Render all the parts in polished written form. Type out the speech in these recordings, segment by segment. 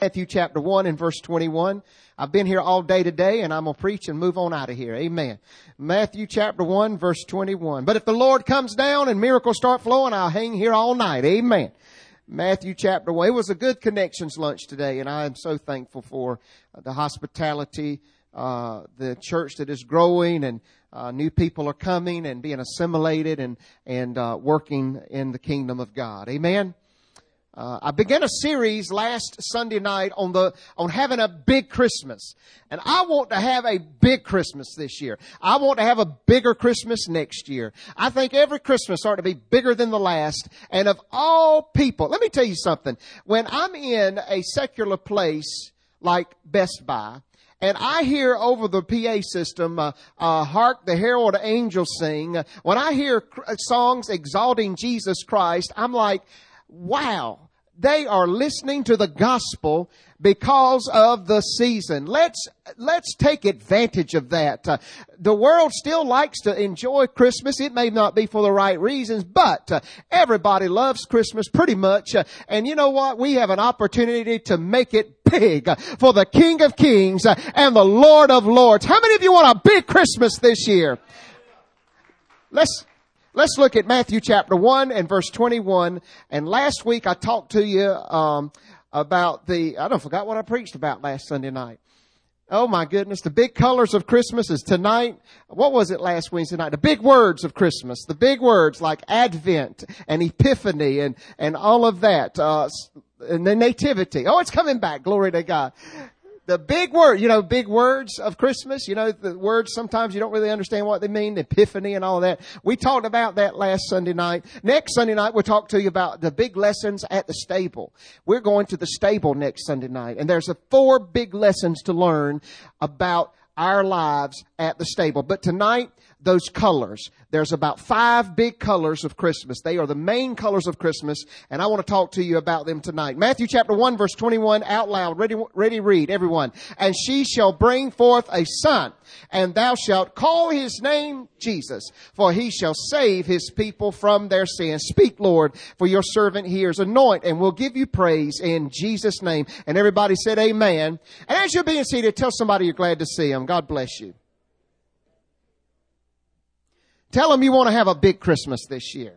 Matthew chapter 1 and verse 21. I've been here all day today, and I'm going to preach and move on out of here. Amen. Matthew chapter 1, verse 21. But if the Lord comes down and miracles start flowing, I'll hang here all night. Amen. Matthew chapter 1. It was a good connections lunch today, and I am so thankful for the hospitality, the church that is growing, and new people are coming and being assimilated and working in the kingdom of God. Amen. I began a series last Sunday night on having a big Christmas. And I want to have a big Christmas this year. I want to have a bigger Christmas next year. I think every Christmas ought to be bigger than the last. And of all people, let me tell you something. When I'm in a secular place like Best Buy, and I hear over the PA system, Hark the Herald Angels Sing. When I hear songs exalting Jesus Christ, I'm like, wow. They are listening to the gospel because of the season. Let's take advantage of that. The world still likes to enjoy Christmas. It may not be for the right reasons, but everybody loves Christmas pretty much. And you know what? We have an opportunity to make it big for the King of Kings and the Lord of Lords. How many of you want a big Christmas this year? Let's look at Matthew chapter 1 and verse 21. And last week I talked to you about I forgot what I preached about last Sunday night. Oh my goodness, the big colors of Christmas is tonight. What was it last Wednesday night? The big words of Christmas. The big words like Advent and Epiphany and all of that. And the Nativity. Oh, it's coming back. Glory to God. The big word, big words of Christmas, the words sometimes you don't really understand what they mean, the Epiphany and all of that. We talked about that last Sunday night. Next Sunday night, we'll talk to you about the big lessons at the stable. We're going to the stable next Sunday night, and there's 4 big lessons to learn about our lives at the stable. But tonight, those colors. There's about 5 big colors of Christmas. They are the main colors of Christmas, and I want to talk to you about them tonight. Matthew chapter 1, verse 21, out loud. Ready, read, everyone. And she shall bring forth a son, and thou shalt call his name Jesus, for he shall save his people from their sins. Speak, Lord, for your servant hears. Anoint, and we'll give you praise in Jesus' name. And everybody said amen. And as you're being seated, tell somebody you're glad to see them. God bless you. Tell them you want to have a big Christmas this year.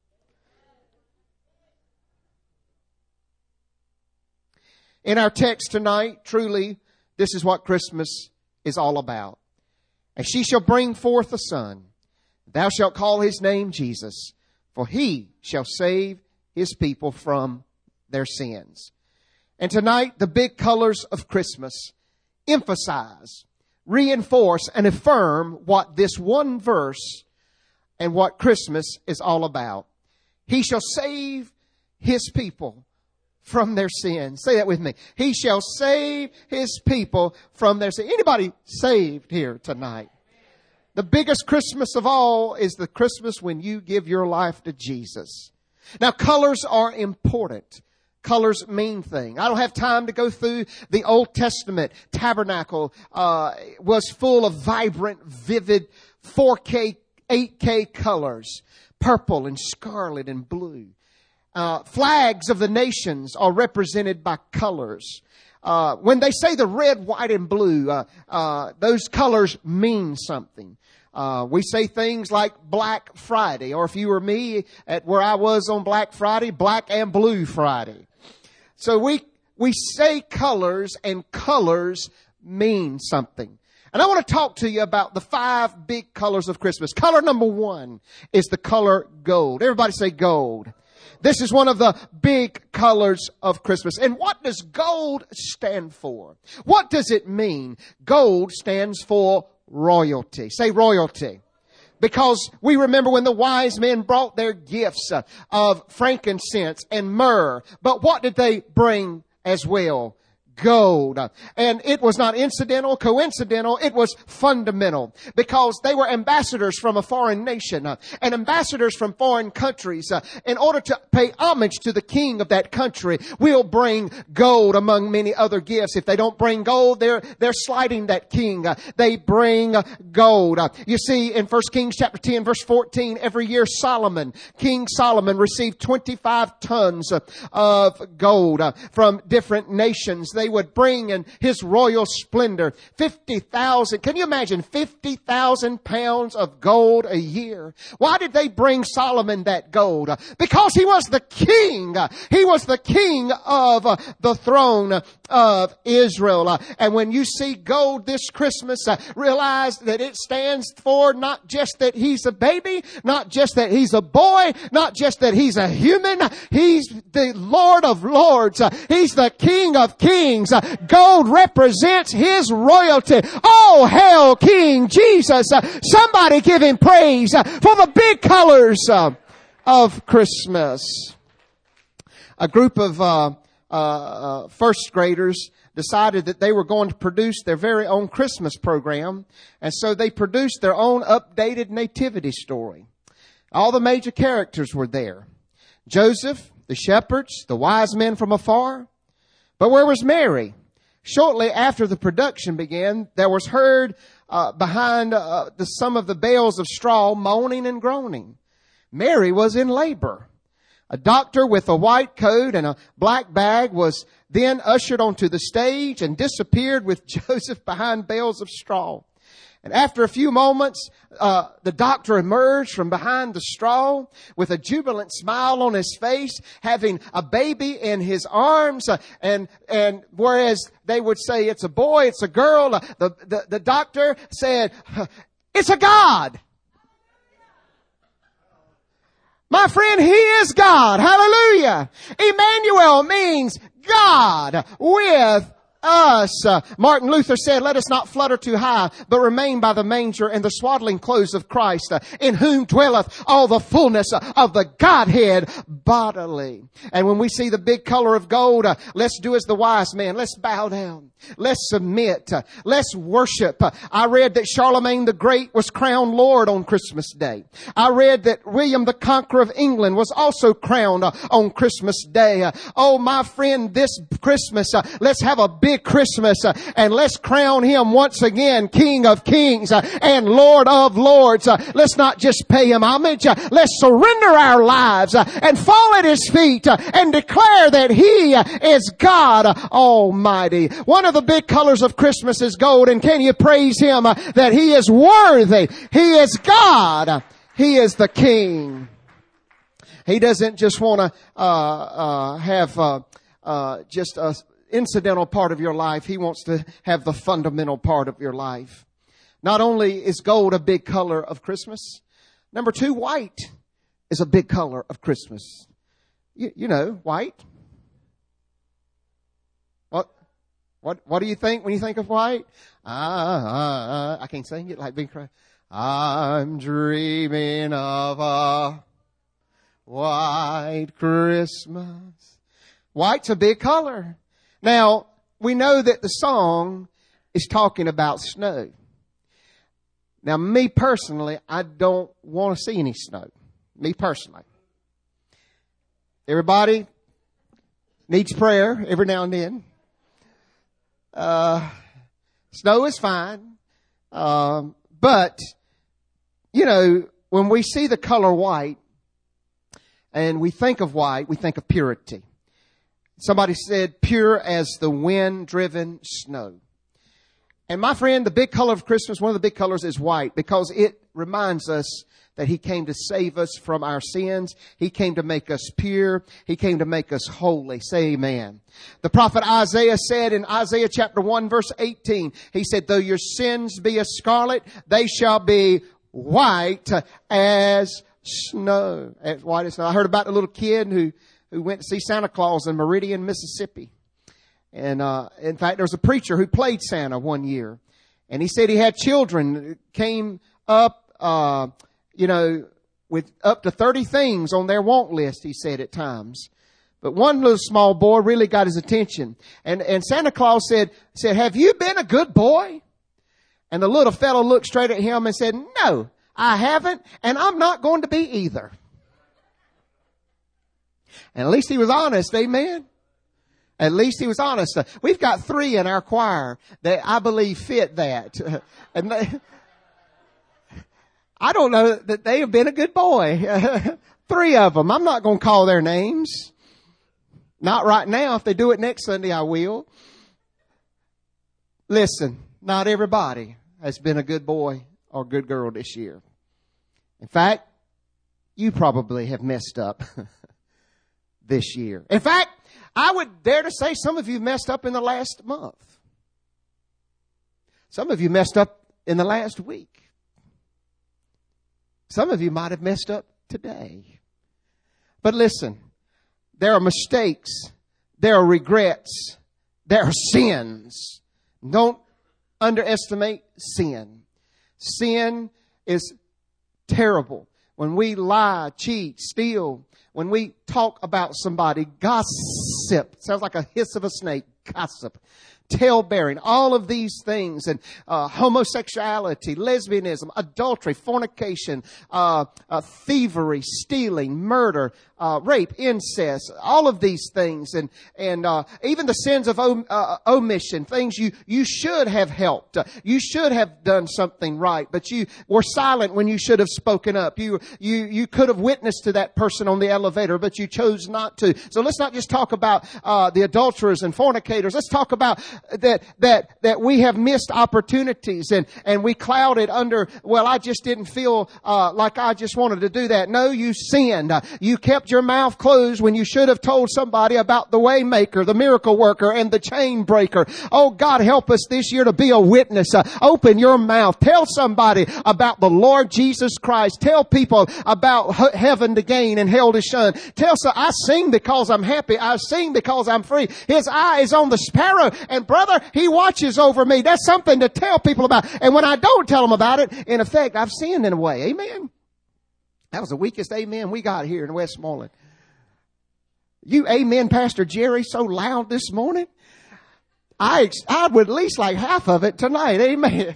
In our text tonight, truly, this is what Christmas is all about. And she shall bring forth a son. Thou shalt call his name Jesus, for he shall save his people from their sins. And tonight, the big colors of Christmas emphasize, reinforce, and affirm what this one verse and what Christmas is all about. He shall save his people from their sins. Say that with me. He shall save his people from their sins. Anybody saved here tonight? The biggest Christmas of all is the Christmas when you give your life to Jesus. Now, colors are important. Colors mean things. I don't have time to go through the Old Testament tabernacle. Was full of vibrant, vivid 4K 8K colors, purple and scarlet and blue. Flags of the nations are represented by colors. When they say the red, white, and blue, those colors mean something. We say things like Black Friday, or if you were me at where I was on Black Friday, Black and Blue Friday. So we say colors, and colors mean something. And I want to talk to you about the 5 big colors of Christmas. Color number 1 is the color gold. Everybody say gold. This is one of the big colors of Christmas. And what does gold stand for? What does it mean? Gold stands for royalty. Say royalty. Because we remember when the wise men brought their gifts of frankincense and myrrh. But what did they bring as well? gold. And it was not incidental, coincidental. It was fundamental because they were ambassadors from a foreign nation and ambassadors from foreign countries. In order to pay homage to the king of that country, will bring gold among many other gifts. If they don't bring gold, they're slighting that king. They bring gold. You see, in 1 Kings chapter 10, verse 14, every year King Solomon received 25 tons of gold from different nations. They would bring in his royal splendor 50,000. Can you imagine 50,000 pounds of gold a year? Why did they bring Solomon that gold? Because he was the king. He was the king of the throne of Israel. And when you see gold this Christmas, realize that it stands for not just that he's a baby, not just that he's a boy, not just that he's a human. He's the Lord of Lords. He's the King of Kings. Gold represents his royalty. Oh, hail King Jesus. Somebody give him praise for the big colors of Christmas. A group of first graders decided that they were going to produce their very own Christmas program. And so they produced their own updated nativity story. All the major characters were there. Joseph, the shepherds, the wise men from afar. But where was Mary? Shortly after the production began, there was heard behind some of the bales of straw moaning and groaning. Mary was in labor. A doctor with a white coat and a black bag was then ushered onto the stage and disappeared with Joseph behind bales of straw. And after a few moments, the doctor emerged from behind the straw with a jubilant smile on his face, having a baby in his arms. And whereas they would say it's a boy, it's a girl, the doctor said, it's a God. My friend, he is God. Hallelujah. Emmanuel means God with us. Martin Luther said, let us not flutter too high, but remain by the manger and the swaddling clothes of Christ, in whom dwelleth all the fullness of the Godhead bodily. And when we see the big color of gold, let's do as the wise man. Let's bow down. Let's submit. Let's worship. I read that Charlemagne the Great was crowned Lord on Christmas Day. I read that William the Conqueror of England was also crowned on Christmas Day. Oh, my friend, this Christmas, let's have a big Christmas and let's crown him once again King of Kings and Lord of Lords. Let's not just pay him homage. Let's surrender our lives and fall at his feet and declare that he is God Almighty. One of the big colors of Christmas is gold, and can you praise him that he is worthy? He is God. He is the King. He doesn't just want to have just a incidental part of your life. He wants to have the fundamental part of your life. Not only is gold a big color of Christmas, number two, white is a big color of Christmas. You know, white. What do you think when you think of white? I can't sing it like Bing Crosby. I'm dreaming of a white Christmas. White's a big color. Now, we know that the song is talking about snow. Now, me personally, I don't want to see any snow. Me personally. Everybody needs prayer every now and then. Snow is fine. But, you know, when we see the color white and we think of white, we think of purity. Somebody said pure as the wind-driven snow. And my friend, the big color of Christmas, one of the big colors is white because it reminds us that he came to save us from our sins. He came to make us pure. He came to make us holy. Say amen. The prophet Isaiah said in Isaiah chapter 1 verse 18, he said, though your sins be as scarlet, they shall be white as snow. As white as snow. I heard about a little kid who went to see Santa Claus in Meridian, Mississippi. And in fact, there was a preacher who played Santa one year. And he said he had children that came up, with up to 30 things on their want list, he said at times. But one little small boy really got his attention. And Santa Claus said, have you been a good boy? And the little fellow looked straight at him and said, no, I haven't, and I'm not going to be either. And at least he was honest, amen? At least he was honest. We've got 3 in our choir that I believe fit that. And I don't know that they have been a good boy. 3 of them. I'm not going to call their names. Not right now. If they do it next Sunday, I will. Listen, not everybody has been a good boy or good girl this year. In fact, you probably have messed up this year. In fact, I would dare to say some of you messed up in the last month. Some of you messed up in the last week. Some of you might have messed up today. But listen, there are mistakes, there are regrets, there are sins. Don't underestimate sin. Sin is terrible. When we lie, cheat, steal, when we talk about somebody, gossip, sounds like a hiss of a snake, gossip, tale-bearing, all of these things, and homosexuality, lesbianism, adultery, fornication, thievery, stealing, murder, rape, incest, all of these things, and even the sins of omission, things you should have helped. You should have done something right, but you were silent when you should have spoken up. You could have witnessed to that person on the elevator, but you chose not to. So let's not just talk about the adulterers and fornicators. Let's talk about that we have missed opportunities and we clouded under, well, I just didn't feel like I just wanted to do that. No, you sinned. You kept your mouth closed when you should have told somebody about the way maker, the miracle worker, and the chain breaker. Oh, God, help us this year to be a witness. Open your mouth. Tell somebody about the Lord Jesus Christ. Tell people about heaven to gain and hell to shun. I sing because I'm happy. I sing because I'm free. His eye is on the sparrow. And brother, He watches over me. That's something to tell people about. And when I don't tell them about it, in effect, I've sinned in a way. Amen. That was the weakest amen we got here in Westmoreland. You amen, Pastor Jerry, so loud this morning. I would at least like half of it tonight. Amen.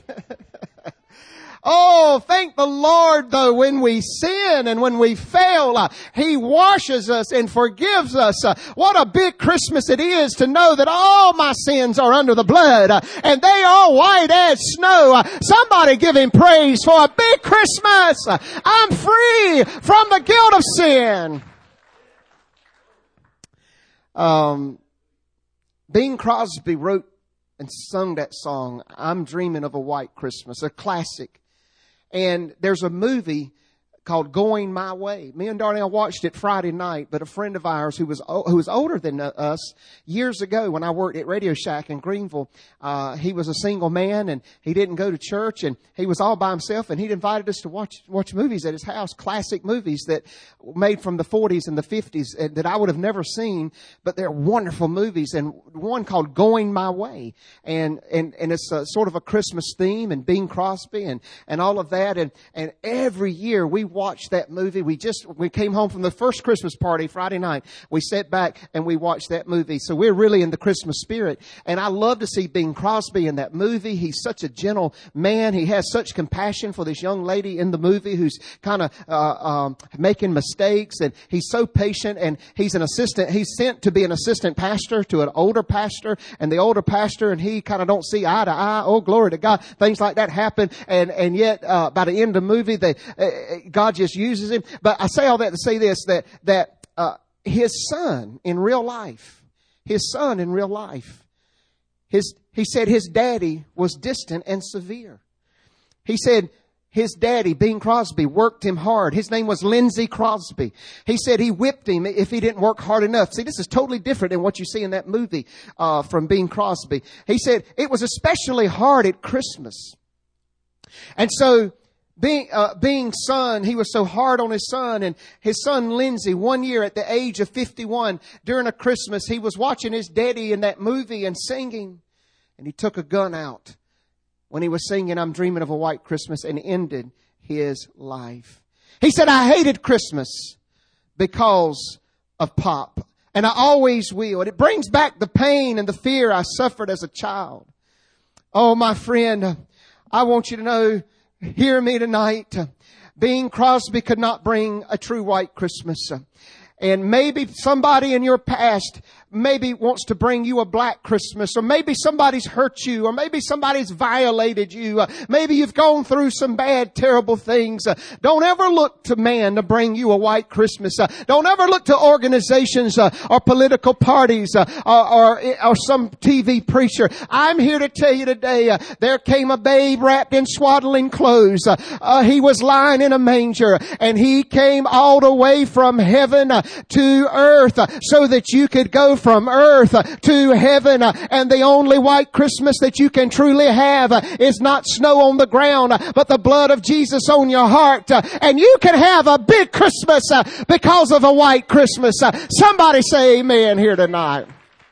Oh, thank the Lord, though, when we sin and when we fail, He washes us and forgives us. What a big Christmas it is to know that all my sins are under the blood and they are white as snow. Somebody give Him praise for a big Christmas. I'm free from the guilt of sin. Bing Crosby wrote and sung that song, I'm Dreaming of a White Christmas, a classic. And there's a movie called Going My Way. Me and Darnell watched it Friday night, but a friend of ours who was older than us years ago when I worked at Radio Shack in Greenville, he was a single man and he didn't go to church and he was all by himself and he'd invited us to watch movies at his house, classic movies that made from the 40s and the 50s that I would have never seen, but they're wonderful movies, and one called Going My Way. And it's a sort of a Christmas theme, and Bing Crosby and all of that. And every year we watched that movie. We came home from the first Christmas party Friday night. We sat back and we watched that movie. So we're really in the Christmas spirit. And I love to see Bing Crosby in that movie. He's such a gentle man. He has such compassion for this young lady in the movie who's kind of making mistakes, and he's so patient, and he's an assistant. He's sent to be an assistant pastor to an older pastor, and the older pastor and he kind of don't see eye to eye. Oh, glory to God. Things like that happen. And yet, by the end of the movie, God just uses him. But I say all that to say this, that his son in real life, he said his daddy was distant and severe. He said his daddy, Bing Crosby, worked him hard. His name was Lindsey Crosby. He said he whipped him if he didn't work hard enough. See, this is totally different than what you see in that movie from Bing Crosby. He said it was especially hard at Christmas. And so being son, he was so hard on his son, and his son Lindsey, one year at the age of 51, during a Christmas, he was watching his daddy in that movie and singing, and he took a gun out when he was singing I'm Dreaming of a White Christmas, and ended his life. He said, I hated Christmas because of Pop. And I always will. And it brings back the pain and the fear I suffered as a child. Oh, my friend, I want you to know, hear me tonight. Bing Crosby could not bring a true white Christmas. And maybe somebody in your past maybe wants to bring you a black Christmas, or maybe somebody's hurt you, or maybe somebody's violated you. Maybe you've gone through some bad, terrible things. Don't ever look to man to bring you a white Christmas. Don't ever look to organizations or political parties or some TV preacher. I'm here to tell you today, there came a babe wrapped in swaddling clothes. He was lying in a manger, and he came all the way from heaven to earth so that you could go from earth to heaven. And the only white Christmas that you can truly have is not snow on the ground, but the blood of Jesus on your heart. And you can have a big Christmas because of a white Christmas. Somebody say amen here tonight.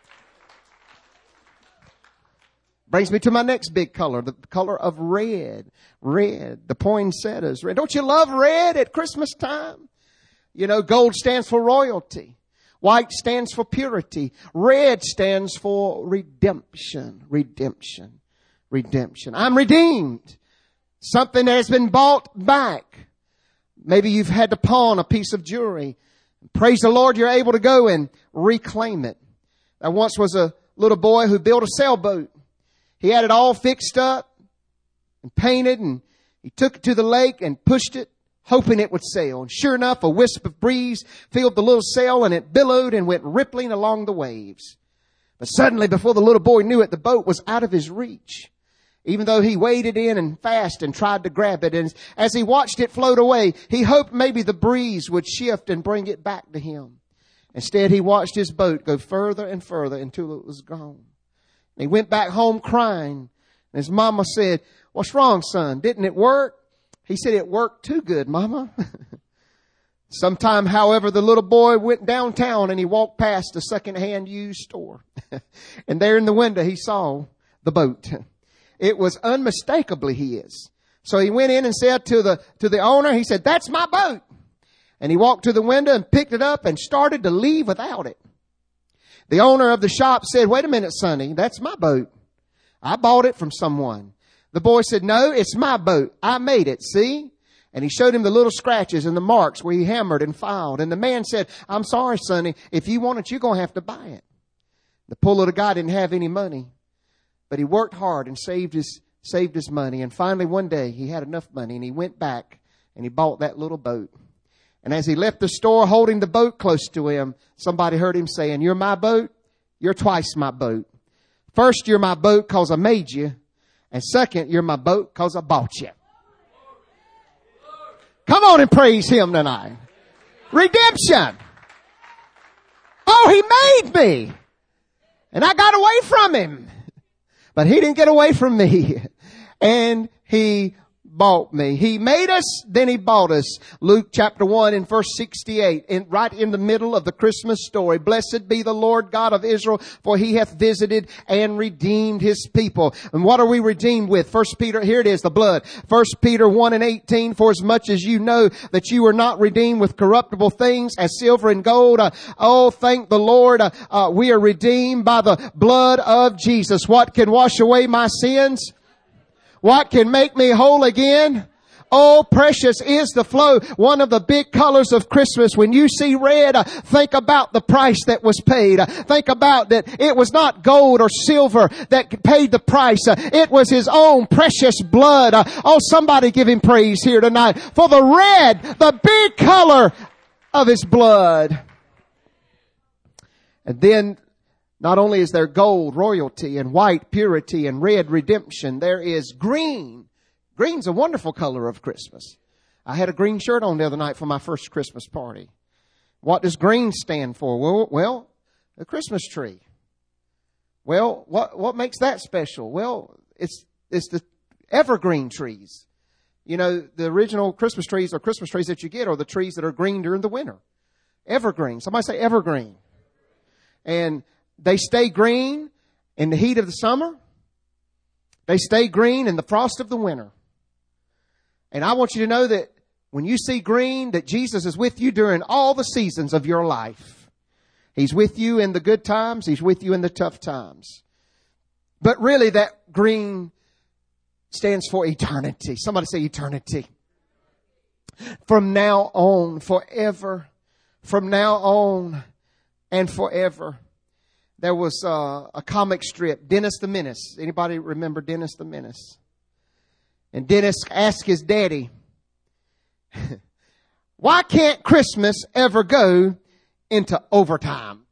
Brings me to my next big color, the color of red. Red, the poinsettias. Red. Don't you love red at Christmas time? You know, gold stands for royalty. White stands for purity. Red stands for redemption. Redemption. Redemption. I'm redeemed. Something that has been bought back. Maybe you've had to pawn a piece of jewelry. Praise the Lord, you're able to go and reclaim it. There once was a little boy who built a sailboat. He had it all fixed up and painted, and he took it to the lake and pushed it, hoping it would sail. And sure enough, a wisp of breeze filled the little sail, and it billowed and went rippling along the waves. But suddenly, before the little boy knew it, the boat was out of his reach. Even though he waded in and fast and tried to grab it. And as he watched it float away, he hoped maybe the breeze would shift and bring it back to him. Instead, he watched his boat go further and further until it was gone. And he went back home crying. And his mama said, "What's wrong, son? Didn't it work?" He said, "It worked too good, Mama." Sometime, however, the little boy went downtown and he walked past a second-hand used store. And there in the window, he saw the boat. It was unmistakably his. So he went in and said to the owner, he said, "That's my boat." And he walked to the window and picked it up and started to leave without it. The owner of the shop said, "Wait a minute, Sonny, that's my boat. I bought it from someone." The boy said, "No, it's my boat. I made it, see?" And he showed him the little scratches and the marks where he hammered and filed. And the man said, "I'm sorry, Sonny. If you want it, you're going to have to buy it." The poor little guy didn't have any money, but he worked hard and saved his money. And finally, one day, he had enough money, and he went back and he bought that little boat. And as he left the store holding the boat close to him, somebody heard him saying, "You're my boat. You're twice my boat. First, you're my boat because I made you. And second, you're my boat because I bought you." Come on and praise him tonight. Redemption. Oh, he made me. And I got away from him. But he didn't get away from me. And he bought me. He made us, then he bought us. Luke chapter 1 and verse 68, right in the middle of the Christmas story. "Blessed be the Lord God of Israel, for he hath visited and redeemed his people." And what are we redeemed with? First Peter, here it is, the blood. First Peter 1 and 18, "For as much as you know that you were not redeemed with corruptible things as silver and gold." Oh, thank the Lord. We are redeemed by the blood of Jesus. What can wash away my sins? What can make me whole again? Oh, precious is the flow. One of the big colors of Christmas. When you see red, think about the price that was paid. Think about that it was not gold or silver that paid the price. It was his own precious blood. Oh, somebody give him praise here tonight for the red, the big color of his blood. And then not only is there gold, royalty, and white, purity, and red, redemption, there is green. Green's a wonderful color of Christmas. I had a green shirt on the other night for my first Christmas party. What does green stand for? Well, a Christmas tree. Well, what makes that special? Well, it's the evergreen trees. You know, the original Christmas trees or Christmas trees that you get are the trees that are green during the winter. Evergreen. Somebody say evergreen. And they stay green in the heat of the summer. They stay green in the frost of the winter. And I want you to know that when you see green, that Jesus is with you during all the seasons of your life. He's with you in the good times. He's with you in the tough times. But really that green stands for eternity. Somebody say eternity. From now on, forever. From now on and forever. There was a comic strip, Dennis the Menace. Anybody remember Dennis the Menace? And Dennis asked his daddy, why can't Christmas ever go into overtime?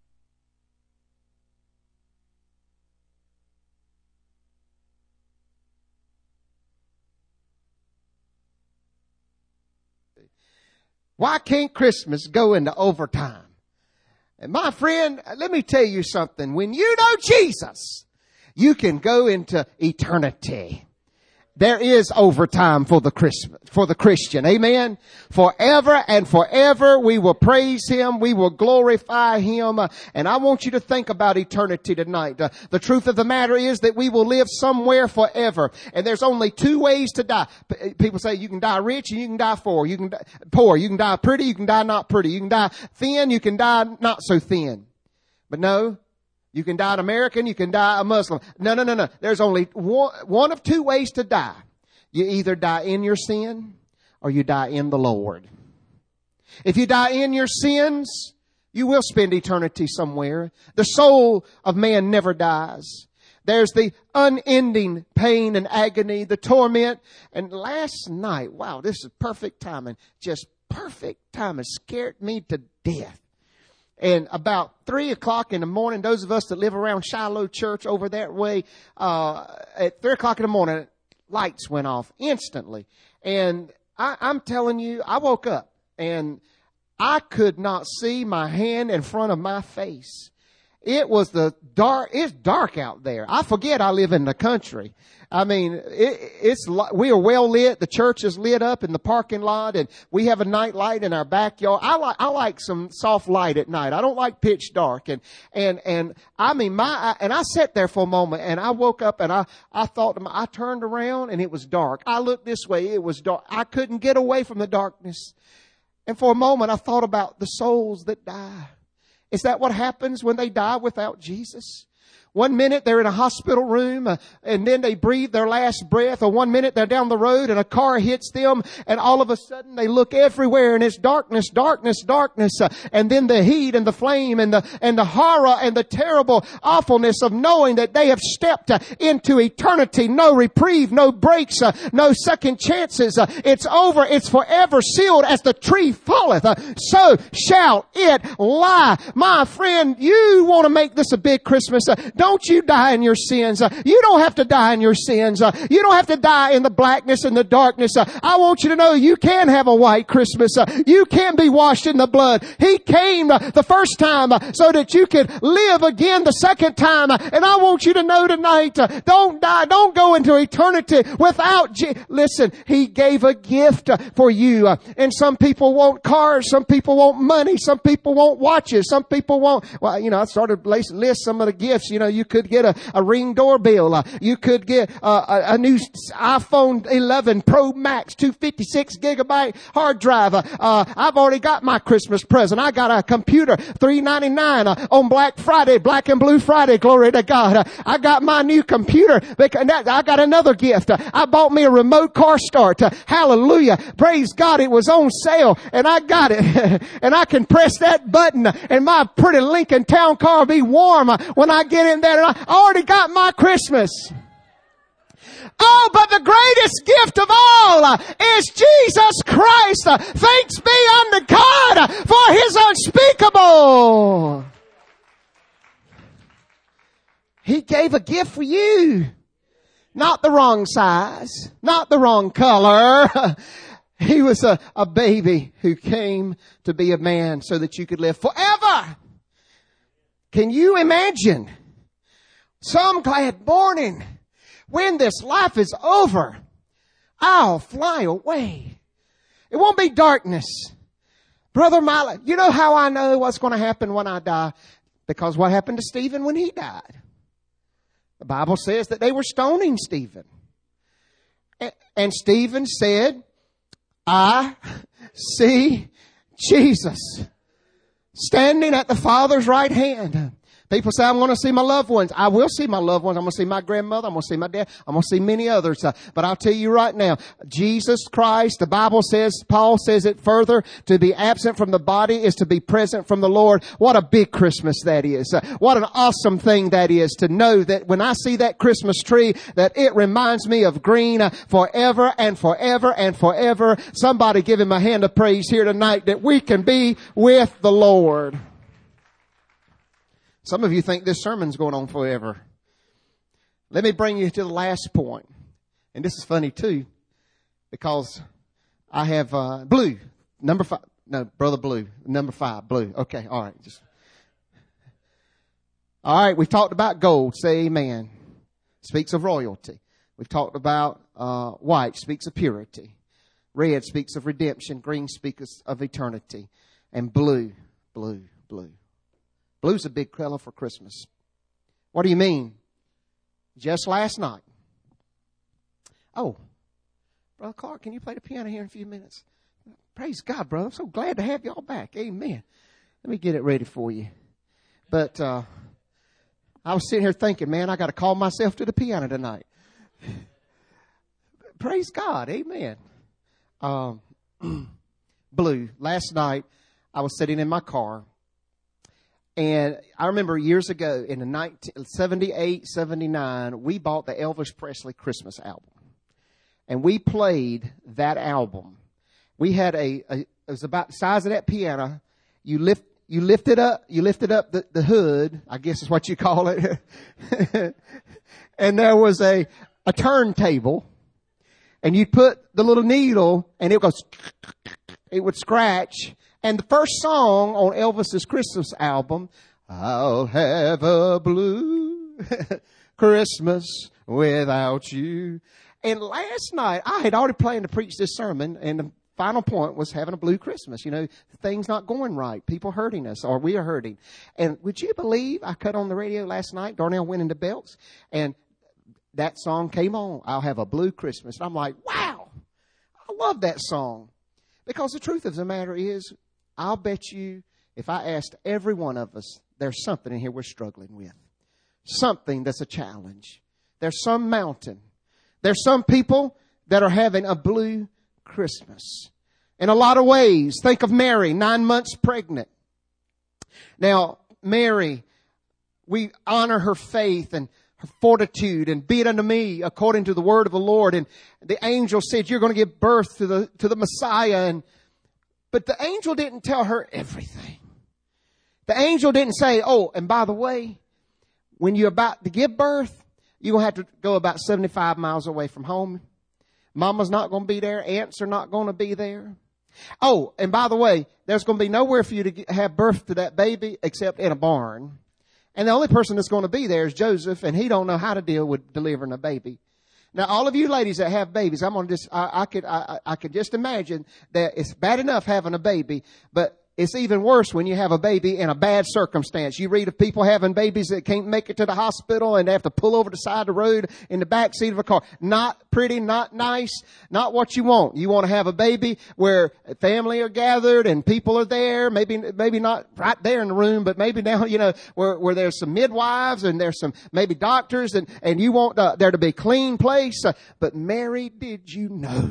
Why can't Christmas go into overtime? And my friend, let me tell you something. When you know Jesus, you can go into eternity. There is overtime for the Christian. Amen. Forever and forever we will praise Him. We will glorify Him. And I want you to think about eternity tonight. The truth of the matter is that we will live somewhere forever. And there's only two ways to die. People say you can die rich and you can die poor. You can die pretty, you can die not pretty. You can die thin, you can die not so thin. But no. You can die an American, you can die a Muslim. No. There's only one of two ways to die. You either die in your sin or you die in the Lord. If you die in your sins, you will spend eternity somewhere. The soul of man never dies. There's the unending pain and agony, the torment. And last night, wow, this is perfect timing. Just perfect timing. Scared me to death. And about 3 o'clock in the morning, those of us that live around Shiloh Church over that way, at 3 o'clock in the morning, lights went off instantly. And I'm telling you, I woke up and I could not see my hand in front of my face. It was it's dark out there. I forget I live in the country. I mean, we are well lit. The church is lit up in the parking lot, and we have a night light in our backyard. I like some soft light at night. I don't like pitch dark. And I sat there for a moment, and I woke up, and I thought, I turned around, and it was dark. I looked this way, it was dark. I couldn't get away from the darkness. And for a moment, I thought about the souls that die. Is that what happens when they die without Jesus? 1 minute they're in a hospital room and then they breathe their last breath. Or 1 minute they're down the road and a car hits them and all of a sudden they look everywhere and it's darkness, darkness, darkness. And then the heat and the flame and the horror and the terrible awfulness of knowing that they have stepped into eternity. No reprieve, no breaks, no second chances. It's over. It's forever sealed as the tree falleth. So shall it lie. My friend, you want to make this a big Christmas. Don't you die in your sins. You don't have to die in your sins. You don't have to die in the blackness and the darkness. I want you to know you can have a white Christmas. You can be washed in the blood. He came the first time so that you could live again the second time. And I want you to know tonight, don't die. Don't go into eternity without Listen, He gave a gift for you. And some people want cars. Some people want money. Some people want watches. Some people want, I started to list some of the gifts. You could get a Ring doorbell. You could get a new iPhone 11 Pro Max 256 gigabyte hard drive. I've already got my Christmas present. I got a computer, $399 on Black Friday, Black and Blue Friday. Glory to God. I got my new computer. I got another gift. I bought me a remote car start. Hallelujah. Praise God. It was on sale and I got it. And I can press that button and my pretty Lincoln Town Car will be warm when I get in there, and I already got my Christmas. Oh, but the greatest gift of all is Jesus Christ. Thanks be unto God for His unspeakable. He gave a gift for you. Not the wrong size, not the wrong color. He was a baby who came to be a man so that you could live forever. Can you imagine? Some glad morning, when this life is over, I'll fly away. It won't be darkness. Brother Miley, you know how I know what's going to happen when I die? Because what happened to Stephen when he died? The Bible says that they were stoning Stephen. And Stephen said, I see Jesus. standing at the Father's right hand. People say, I want to see my loved ones. I will see my loved ones. I'm going to see my grandmother. I'm going to see my dad. I'm going to see many others. But I'll tell you right now, Jesus Christ, the Bible says, Paul says it further, to be absent from the body is to be present from the Lord. What a big Christmas that is. What an awesome thing that is to know that when I see that Christmas tree, that it reminds me of green forever and forever and forever. Somebody give him a hand of praise here tonight that we can be with the Lord. Some of you think this sermon's going on forever. Let me bring you to the last point. And this is funny too, because I have Blue, number 5. No, Brother Blue, number 5, Blue. Okay, all right. All right, we've talked about gold. Say amen. Speaks of royalty. We've talked about white, speaks of purity. Red speaks of redemption. Green speaks of eternity. And blue. Blue's a big color for Christmas. What do you mean? Just last night. Oh, Brother Clark, can you play the piano here in a few minutes? Praise God, brother. I'm so glad to have y'all back. Amen. Let me get it ready for you. But I was sitting here thinking, man, I got to call myself to the piano tonight. Praise God. Amen. Blue. Last night, I was sitting in my car. And I remember years ago in the 1978, 79, we bought the Elvis Presley Christmas album. And we played that album. We had it was about the size of that piano. You lifted up the hood, I guess is what you call it. And there was a turntable. And you'd put the little needle and it would scratch. And the first song on Elvis's Christmas album, I'll have a blue Christmas without you. And last night, I had already planned to preach this sermon, and the final point was having a blue Christmas. You know, things not going right, people hurting us, or we are hurting. And would you believe I cut on the radio last night, Darnell went into belts, and that song came on, I'll have a blue Christmas. And I'm like, wow, I love that song. Because the truth of the matter is, I'll bet you if I asked every one of us, there's something in here we're struggling with. Something that's a challenge. There's some mountain. There's some people that are having a blue Christmas. In a lot of ways, think of Mary, 9 months pregnant. Now, Mary, we honor her faith and her fortitude, and be it unto me according to the word of the Lord. And the angel said, you're going to give birth to the Messiah. But the angel didn't tell her everything. The angel didn't say, oh, and by the way, when you're about to give birth, you're going to have to go about 75 miles away from home. Mama's not going to be there. Aunts are not going to be there. Oh, and by the way, there's going to be nowhere for you to have birth to that baby except in a barn. And the only person that's going to be there is Joseph, and he don't know how to deal with delivering a baby. Now, all of you ladies that have babies, I could just imagine that it's bad enough having a baby, but it's even worse when you have a baby in a bad circumstance. You read of people having babies that can't make it to the hospital and they have to pull over the side of the road in the back seat of a car. Not pretty, not nice, not what you want. You want to have a baby where family are gathered and people are there. Maybe not right there in the room, but maybe now, where there's some midwives and there's some maybe doctors and you want there to be a clean place. But Mary, did you know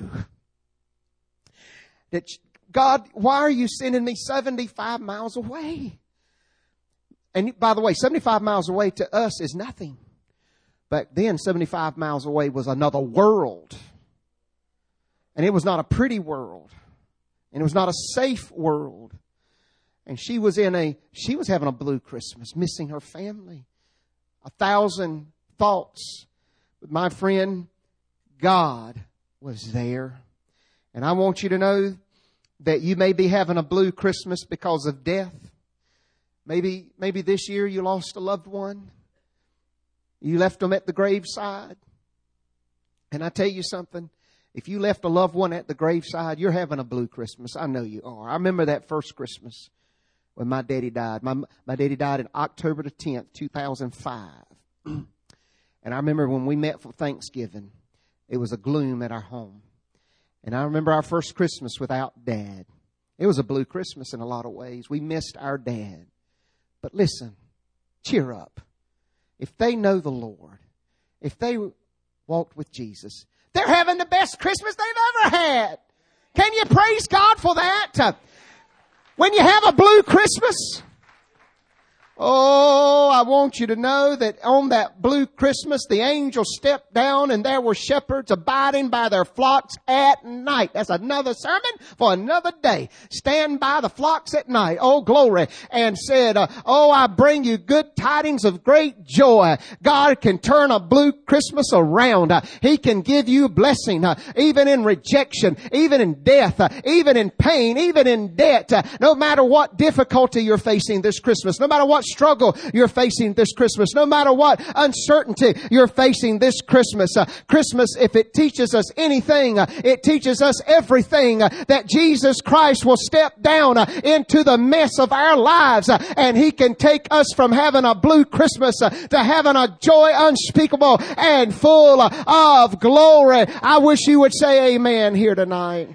that God, why are you sending me 75 miles away? And by the way, 75 miles away to us is nothing. Back then, 75 miles away was another world. And it was not a pretty world. And it was not a safe world. And she was having a blue Christmas, missing her family. 1,000 thoughts. But my friend, God was there. And I want you to know that you may be having a blue Christmas because of death. Maybe this year you lost a loved one. You left them at the graveside. And I tell you something, if you left a loved one at the graveside, you're having a blue Christmas. I know you are. I remember that first Christmas when my daddy died. My daddy died on October the 10th, 2005. And I remember when we met for Thanksgiving, it was a gloom at our home. And I remember our first Christmas without Dad. It was a blue Christmas in a lot of ways. We missed our dad. But listen, cheer up. If they know the Lord, if they walked with Jesus, they're having the best Christmas they've ever had. Can you praise God for that? When you have a blue Christmas, oh, I want you to know that on that blue Christmas, the angels stepped down and there were shepherds abiding by their flocks at night. That's another sermon for another day. Stand by the flocks at night. Oh, glory. And said, oh, I bring you good tidings of great joy. God can turn a blue Christmas around. He can give you blessing, even in rejection, even in death, even in pain, even in debt. No matter what difficulty you're facing this Christmas, no matter what struggle you're facing this Christmas, no matter what uncertainty you're facing this Christmas. Christmas, if it teaches us anything, it teaches us everything, that Jesus Christ will step down into the mess of our lives, and He can take us from having a blue Christmas to having a joy unspeakable and full of glory. I wish you would say amen here tonight.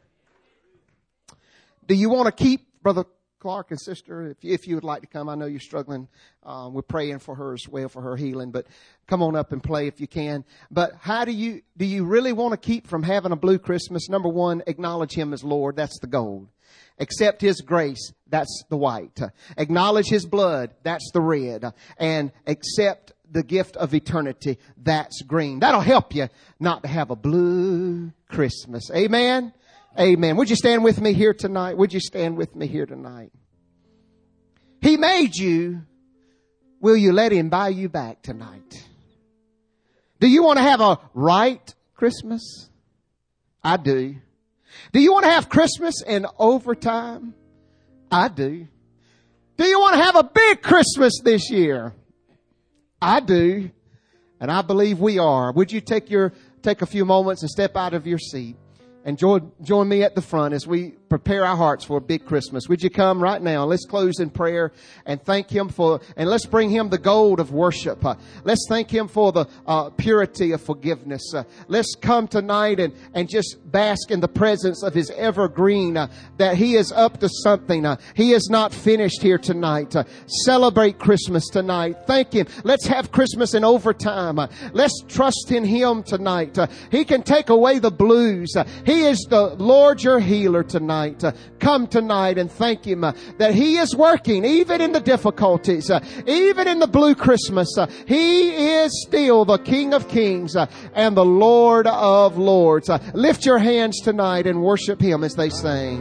Do you want to keep Brother Clark and sister, if you would like to come? I know you're struggling. We're praying for her as well, for her healing, but come on up and play if you can. But how do you really want to keep from having a blue Christmas? Number one, acknowledge Him as Lord. That's the gold. Accept His grace. That's the white. Acknowledge His blood. That's the red. And accept the gift of eternity. That's green. That'll help you not to have a blue Christmas. Amen. Amen. Would you stand with me here tonight? Would you stand with me here tonight? He made you. Will you let Him buy you back tonight? Do you want to have a right Christmas? I do. Do you want to have Christmas in overtime? I do. Do you want to have a big Christmas this year? I do. And I believe we are. Would you take a few moments and step out of your seat and join me at the front as we prepare our hearts for a big Christmas. Would you come right now? Let's close in prayer and thank Him and let's bring Him the gold of worship. Let's thank Him for the purity of forgiveness. Let's come tonight and just bask in the presence of His evergreen, that He is up to something. He is not finished here tonight. Celebrate Christmas tonight. Thank Him. Let's have Christmas in overtime. Let's trust in Him tonight. He can take away the blues. He is the Lord your healer tonight. Come tonight and thank Him that He is working even in the difficulties, even in the blue Christmas. He is still the King of Kings and the Lord of Lords. Lift your hands tonight and worship Him as they sing.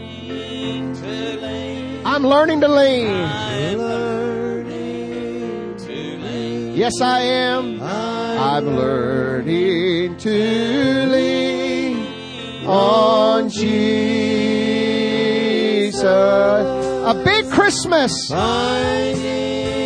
I'm learning to lean. Yes, I am. I'm learning to lean on Jesus. A big Christmas.